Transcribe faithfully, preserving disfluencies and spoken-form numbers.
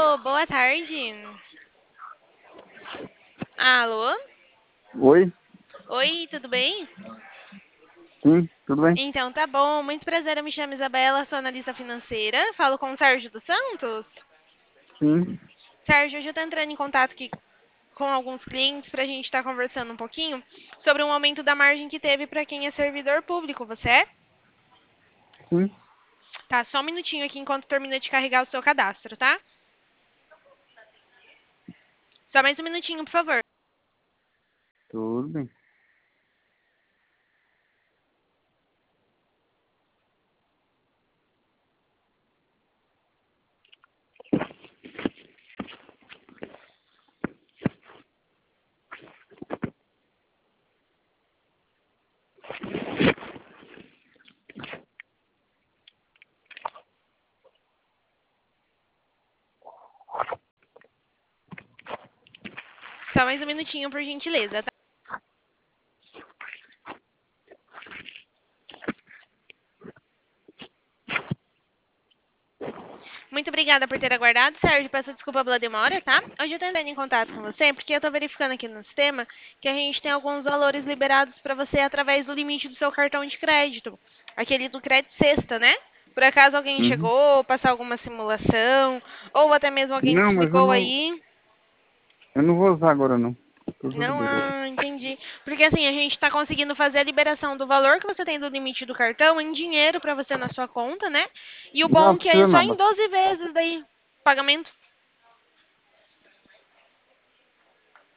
Alô, boa tarde. Alô? Oi? Oi, tudo bem? Sim, tudo bem? Então, tá bom. Muito prazer, eu me chamo Isabela, sou analista financeira. Falo com o Sérgio dos Santos. Sim, Sérgio, hoje eu tô entrando em contato aqui com alguns clientes pra gente estar conversando um pouquinho sobre um aumento da margem que teve pra quem é servidor público. Você é? sim, Tá, só um minutinho aqui enquanto termina de carregar o seu cadastro, tá? Só mais um minutinho, por favor. tudo bem. Só mais um minutinho, por gentileza, tá? Muito obrigada por ter aguardado, Sérgio. Peço desculpa pela demora, tá? Hoje eu tô entrando em contato com você porque eu tô verificando aqui no sistema que a gente tem alguns valores liberados para você através do limite do seu cartão de crédito. Aquele do crédito sexta, né? Por acaso alguém Uhum. chegou, passar alguma simulação, ou até mesmo alguém te Não, mas eu explicou não, aí. eu não vou usar agora não. Tô tudo Não, bem. ah, entendi. Porque assim, a gente está conseguindo fazer a liberação do valor que você tem do limite do cartão em dinheiro para você na sua conta, né? E o bom Não, é que aí é precisa só não, em mas doze vezes daí, pagamento.